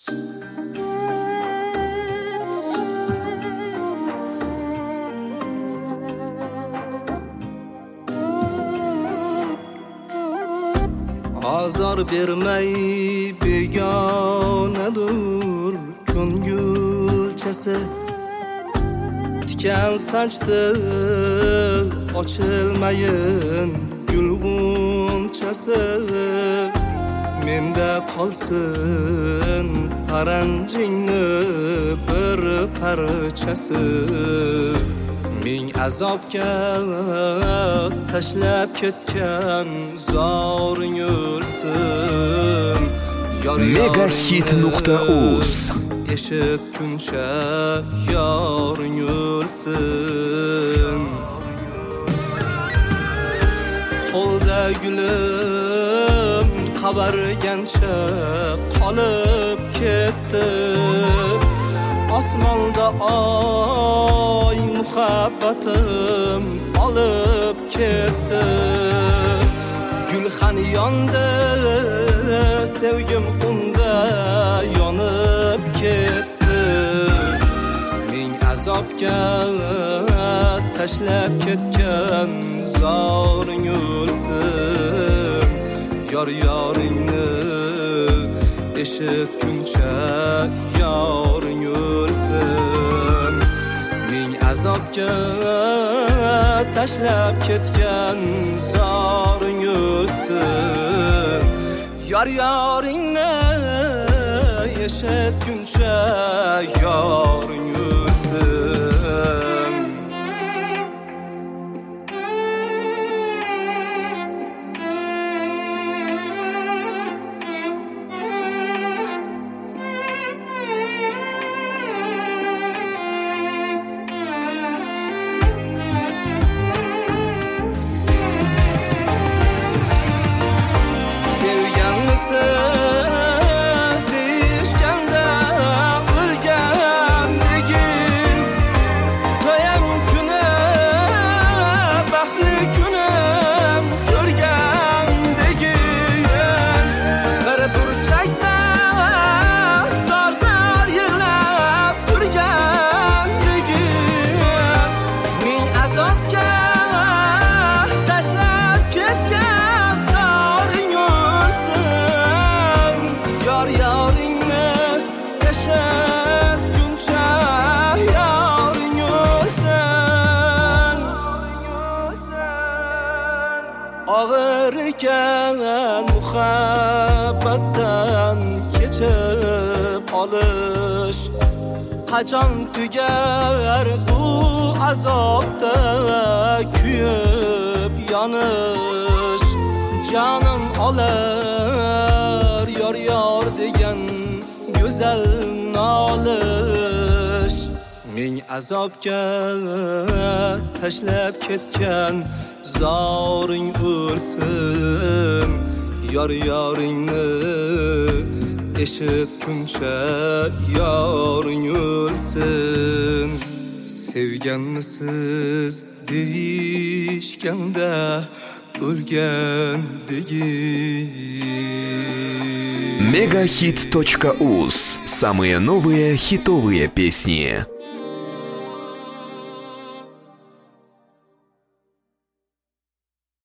Azar bermay begonadur ko'ngilchasi, tikan sanchdi ochilmayin gulg'unchasi. Menda qolsin paranjingni bir parchasi. Ming azobga tashlab ketgan zoring o'lsin. Megahit.uz eshitguncha yoring o'lsin. Qo'lda gulim qabargancha qolib ketdi. Osmonda oy muhabbatim olib ketdi. Gulxan yondi, sevgim unda yonib ketdi. Ming azobga tashlab ketgan zoring o'lsin. Yoringni eshitguncha yoring o'lsin. Ming azobga tashlab ketgan zoring o'lsin. Yoringni eshitguncha yoring o'lsin. Siz deyishganda o'lgandegin, to'yam kuni baxtli kunim ko'rgandegin. Bir burchakda zor yig'lab turgandegin. Ming azobga tashlab ketgan zoring o'lsin. Yoringni eshitguncha yoring o'lsin. Og'ir ekan muhabbatdan kechib olish. Qachon tugar bu azobda kuyib yonish. Jonim olar yor degan go'zal nolish. Ming azobga tashlab ketgan zoring o'lsin. Yoringni eshitguncha yoring o'lsin. Sevganmisiz deyishganda o'lgandegin. Megahit.uz. Самые новые хитовые песни.